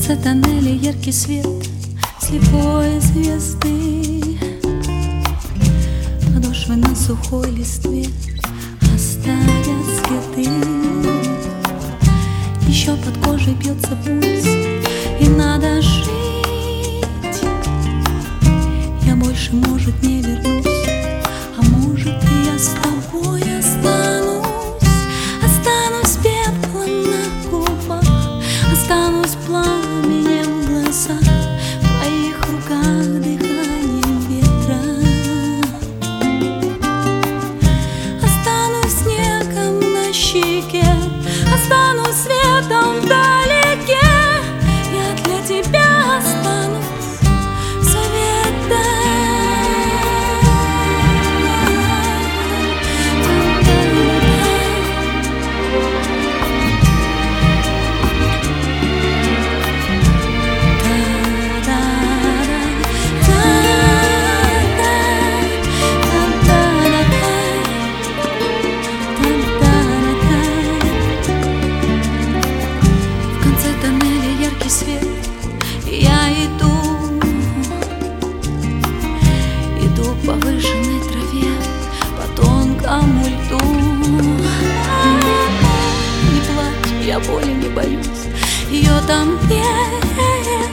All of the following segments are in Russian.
конце тоннеля яркий свет слепой звезды. Подошвы на сухой листве оставят следы. Еще под кожей бьется пульс, и надо жить. Я больше, может, не вернусь, а может, и я с тобой останусь. Останусь пеплом на губах, останусь пламенем в глазах, в твоих руках дыханием ветра. Останусь снегом на щеке, останусь светом вдалеке. Я для тебя останусь советом. Свет, я иду по выжженной траве, по тонкому льду. Не плачь, я боли не боюсь, ее там нет.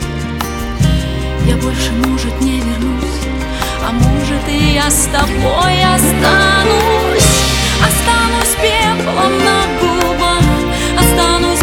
Я больше, может, не вернусь, а может, и я с тобой останусь. Останусь пеплом на губах, останусь